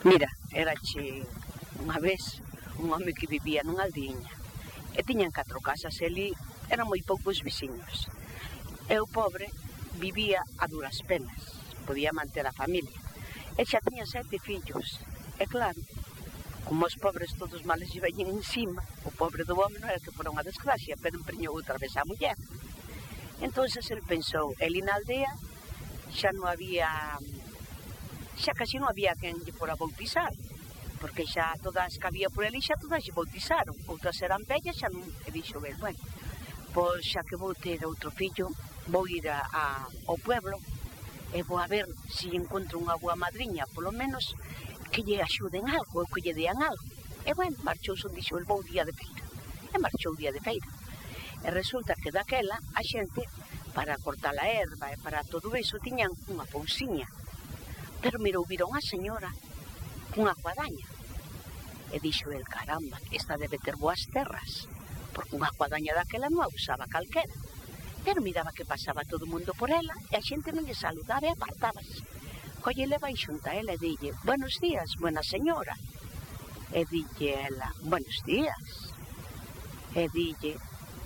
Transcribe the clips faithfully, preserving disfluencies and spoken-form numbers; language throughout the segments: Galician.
Mira, erache unha vez un home que vivía nunha aldiña e tiñan catro casas e ali eran moi poucos veciños. E o pobre vivía a duras penas, podía manter a familia. E xa tiña sete fillos. E claro, como os pobres todos males lle veñen encima, o pobre do home non era que fora unha desgracia, pero empreñou outra vez a muller. Entonces el pensou, eli na aldea xa non había, xa casi non había quen lle fora bautizar, porque xa todas que había por ali xa todas lle bautizaron, outras eran vellas, xa non, e dixo ben, bueno, pois xa que vou ter outro fillo, vou ir a, a, ao pueblo e vou a ver se encontro unha boa madriña, polo menos que lle axuden algo, ou que lle dean algo. E bueno, marchou, son dixo, el vou día de feira. E marchou día de feira. E resulta que daquela a xente, para cortar a erva e para todo iso, tiñan unha pousiña. Pero mirou, viron a señora cunha guadaña. E dixo el, caramba, esta debe ter boas terras, porque unha guadaña daquela non a usaba calquera. Pero miraba que pasaba todo o mundo por ela e a xente non lle saludaba e apartábase. Collele vai xunta a ela e dille, buenos días, buena señora. E dille ela, buenos días. E dille,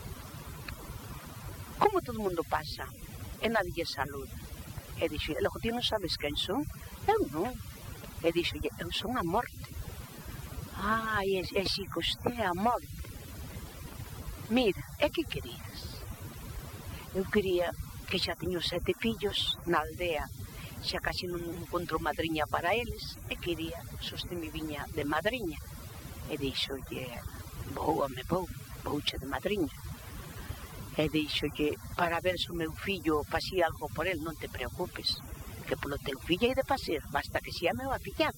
como todo o mundo pasa e nadie lle saluda? E dixo, e logo ti non sabes quen son? Eu non. E dixo, eu son a morte. Ai, e, e si que usted é a morte. Mira, e que querías? Eu quería que xa teño sete fillos na aldea, xa casi non encontro madriña para eles, e quería soste me viña de madriña. E dixolle, vou, home, vou, vouche de madriña. E dixolle, para ver se o meu fillo pasía algo por el, non te preocupes, que polo teu fillo hai de pasir, basta que sea meu afillado.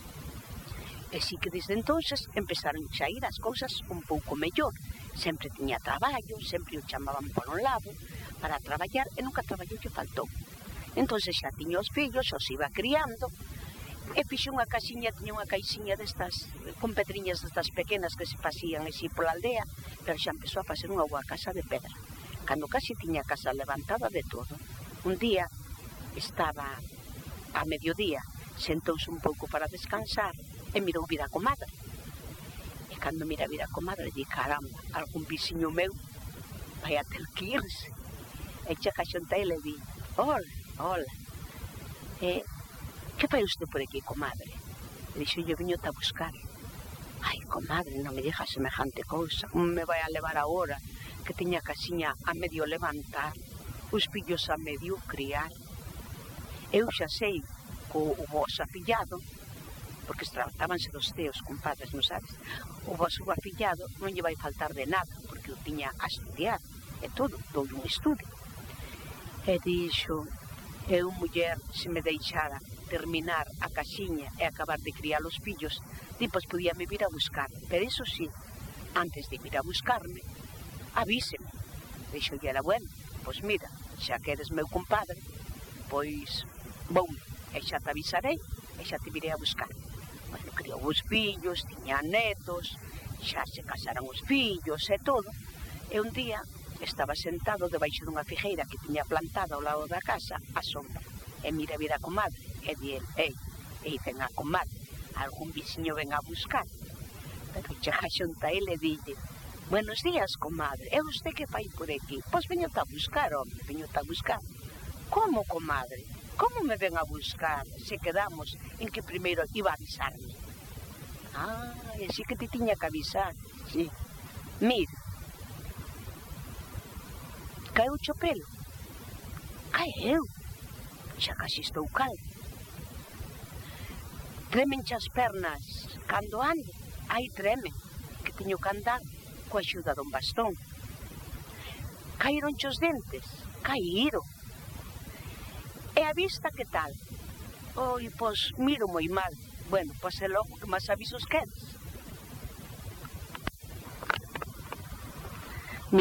E si que desde entonces empezaron xa a ir as cousas un pouco mellor. Sempre tiña traballo, sempre o chamaban por un lado para traballar e nunca traballo que faltou. Entón xa tiña os fillos, os iba criando, e fixe unha casiña, tiña unha caixiña destas, con pedriñas destas pequenas que se pasían así pola aldea, pero xa empezou a facer unha boa casa de pedra. Cando casi tiña a casa levantada de todo, un día estaba a mediodía, sentouse un pouco para descansar e mirou vir a comadre. E cando mira vir a comadre, di, caramba, algún viciño meu vai a ter que irse. E chega xunta ele e di, hola, hola, e que fai usted por aquí, comadre? E dixo, yo viño-te a buscar. Ai, comadre, non me digas semejante cousa, como me vai a levar agora, que teña a casiña a medio levantar, os fillos a medio criar. Eu xa sei que o vosso afillado, porque tratábanse dos teos, compadres, non sabes, o vosso afillado non lle vai faltar de nada, porque o tiña a estudiar, e todo, todo un estudio. E dixo, eu, muller, se me deixara terminar a casiña e acabar de criar os fillos, depois podía me vir a buscar, pero iso sí, antes de vir a buscarme, avíseme. Dixo, e era bueno, pois mira, xa que eres meu compadre, pois vou, e xa te avisarei, e xa te virei a buscar. Bueno, criou os fillos, tiña netos, xa se casaron os fillos e todo, e un día estaba sentado debaixo dunha figueira que tiña plantada ao lado da casa, a sombra, e mira vir a comadre, e di el, ei, e dicen a comadre, algún viciño ven a buscar. Pero chega xunta ele e dille, buenos días, comadre, e usted que fai por aquí? Pois veño-te a buscar, home, veño-te a buscar. Como, comadre? Como me ven a buscar se quedamos en que primeiro iba a avisarme? Ah, e así que te tiña que avisar, sí. Mira, caeu o pelo. Caeu. Xa casi estou calvo. Tremenche as pernas cando ando. Ai, tremen, que teño que andar coa axuda dun bastón. Caíronche os dentes. Caíron. E a vista que tal? Oi, pois, miro moi mal. Bueno, pois é logo que máis avisos queres.